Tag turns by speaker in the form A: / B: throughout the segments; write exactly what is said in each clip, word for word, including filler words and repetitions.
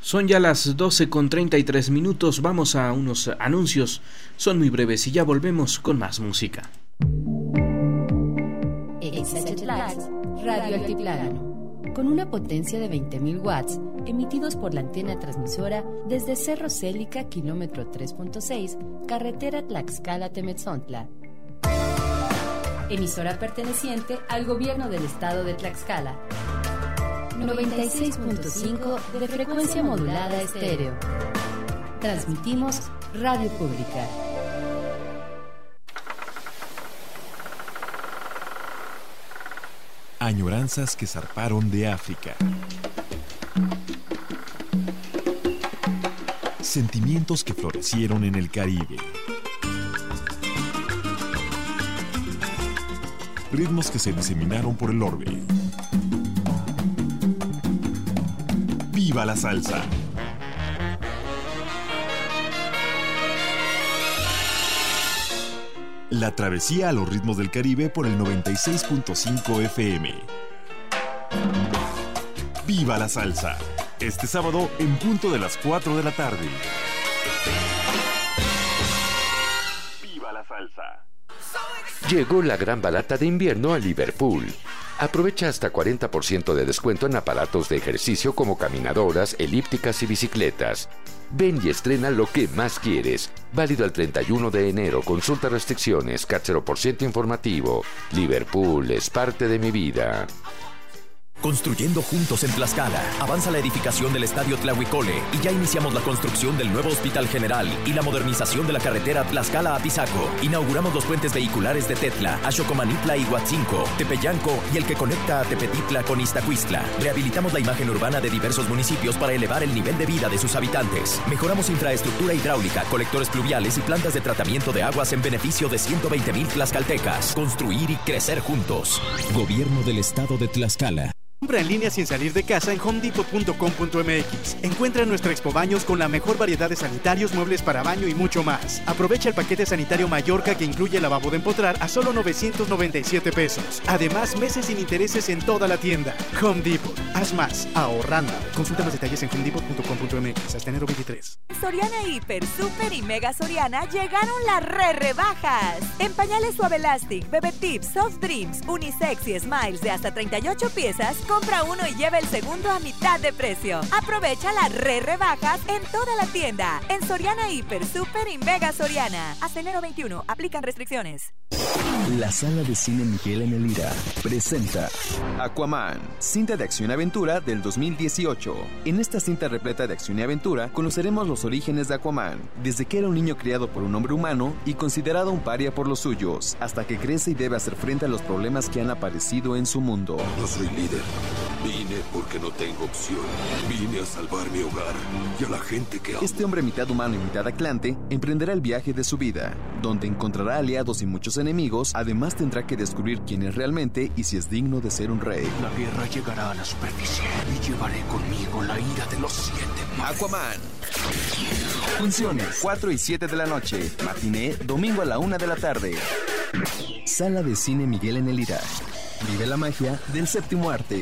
A: Son ya las doce con treinta y tres minutos, vamos a unos anuncios, son muy breves y ya volvemos con más música.
B: Radio Altiplano, con una potencia de veinte mil watts, emitidos por la antena transmisora desde Cerro Célica, kilómetro tres punto seis, carretera Tlaxcala-Temetzontla. Emisora perteneciente al gobierno del estado de Tlaxcala. noventa y seis punto cinco de frecuencia modulada estéreo. Transmitimos Radio Pública.
C: Añoranzas que zarparon de África. Sentimientos que florecieron en el Caribe. Ritmos que se diseminaron por el orbe. ¡Viva la salsa! La travesía a los ritmos del Caribe por el noventa y seis punto cinco F M. ¡Viva la salsa! Este sábado en punto de las cuatro de la tarde. ¡Viva la salsa!
D: Llegó la gran barata de invierno a Liverpool. Aprovecha hasta cuarenta por ciento de descuento en aparatos de ejercicio como caminadoras, elípticas y bicicletas. Ven y estrena lo que más quieres. Válido al treinta y uno de enero. Consulta restricciones. C A T cero por ciento informativo. Liverpool es parte de mi vida.
E: Construyendo juntos en Tlaxcala. Avanza la edificación del Estadio Tlahuicole y ya iniciamos la construcción del nuevo Hospital General y la modernización de la carretera Tlaxcala-Apizaco. Inauguramos los puentes vehiculares de Tetla, Axocomanitla y Huatzinco, Tepeyanco y el que conecta a Tepetitla con Iztacuistla. Rehabilitamos la imagen urbana de diversos municipios para elevar el nivel de vida de sus habitantes. Mejoramos infraestructura hidráulica, colectores pluviales y plantas de tratamiento de aguas en beneficio de ciento veinte mil tlaxcaltecas. Construir y crecer juntos. Gobierno del Estado de Tlaxcala.
F: Compra en línea sin salir de casa en home depot punto com punto m x. Encuentra nuestra Expo Baños con la mejor variedad de sanitarios, muebles para baño y mucho más. Aprovecha el paquete sanitario Mallorca que incluye lavabo de empotrar a solo novecientos noventa y siete pesos. Además, meses sin intereses en toda la tienda. Home Depot. Haz más, ahorrando. Consulta más detalles en home depot punto com punto m x hasta enero veintitrés.
G: Soriana Hiper, Super y Mega Soriana llegaron las re rebajas. En pañales Suave Elastic, Bebe Tips, Soft Dreams, Unisex y Smiles de hasta treinta y ocho piezas, compra uno y lleva el segundo a mitad de precio. Aprovecha las re rebajas en toda la tienda. En Soriana Hiper, Super y Mega Soriana. Hasta enero veintiuno, aplican restricciones.
H: La Sala de Cine Miguel en el Ira presenta Aquaman, cinta de acción y aventura del dos mil dieciocho. En esta cinta repleta de acción y aventura conoceremos los orígenes de Aquaman, desde que era un niño criado por un hombre humano y considerado un paria por los suyos, hasta que crece y debe hacer frente a los problemas que han aparecido en su mundo.
I: No soy líder. Vine porque no tengo opción. Vine a salvar mi hogar y a la gente que amo.
H: Este hombre mitad humano y mitad atlante emprenderá el viaje de su vida, donde encontrará aliados y muchos enemigos. Además tendrá que descubrir quién es realmente y si es digno de ser un rey.
I: La guerra llegará a la superficie y llevaré conmigo la ira de los siete mares.
H: Aquaman. Funciones cuatro y siete de la noche. Matiné domingo a la una de la tarde. Sala de Cine Miguel en el Ira. Vive la magia del séptimo arte.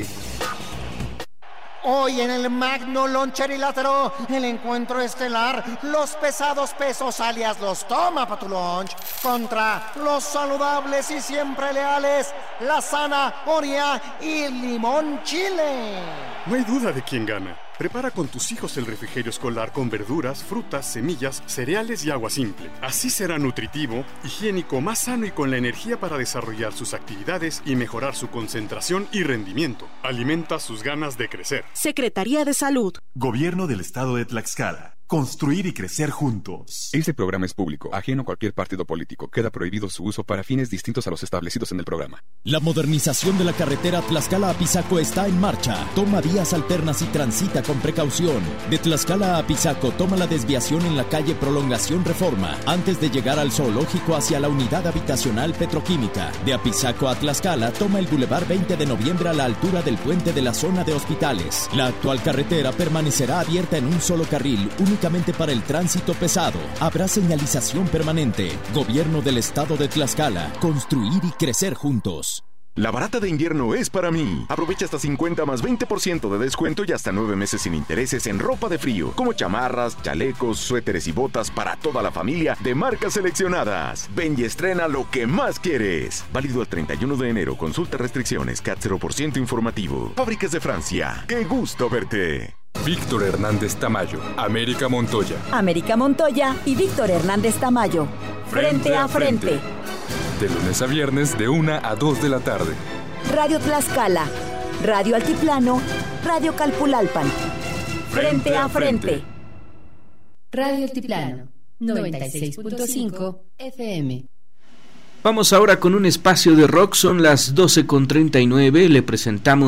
J: Hoy en el Magno Loncherilátero, el encuentro estelar, los pesados pesos alias los toma pa' tu lunch, contra los saludables y siempre leales, la zanahoria y limón chile.
K: No hay duda de quién gana. Prepara con tus hijos el refrigerio escolar con verduras, frutas, semillas, cereales y agua simple. Así será nutritivo, higiénico, más sano y con la energía para desarrollar sus actividades y mejorar su concentración y rendimiento. Alimenta sus ganas de crecer.
L: Secretaría de Salud.
C: Gobierno del Estado de Tlaxcala. Construir y crecer juntos.
M: Este programa es público, ajeno a cualquier partido político. Queda prohibido su uso para fines distintos a los establecidos en el programa.
E: La modernización de la carretera Tlaxcala-Apizaco está en marcha. Toma vías alternas y transita con precaución. De Tlaxcala a Apizaco, toma la desviación en la calle Prolongación Reforma, antes de llegar al zoológico hacia la unidad habitacional petroquímica. De Apizaco a Tlaxcala, toma el Boulevard veinte de noviembre a la altura del puente de la zona de hospitales. La actual carretera permanecerá abierta en un solo carril, únicamente para el tránsito pesado. Habrá señalización permanente. Gobierno del Estado de Tlaxcala. Construir y crecer juntos.
L: La barata de invierno es para mí. Aprovecha hasta cincuenta más veinte por ciento de descuento y hasta nueve meses sin intereses en ropa de frío, como chamarras, chalecos, suéteres y botas para toda la familia de marcas seleccionadas. Ven y estrena lo que más quieres. Válido el treinta y uno de enero. Consulta restricciones. C A T cero por ciento informativo. Fábricas de Francia. ¡Qué gusto verte!
N: Víctor Hernández Tamayo, América Montoya.
O: América Montoya y Víctor Hernández Tamayo. Frente, frente a frente. frente.
N: De lunes a viernes de una a dos de la tarde.
O: Radio Tlaxcala, Radio Altiplano, Radio Calpulalpan. Frente, frente a frente. frente.
B: Radio Altiplano, noventa y seis punto cinco F M.
A: Vamos ahora con un espacio de rock, son las doce con treinta y nueve, le presentamos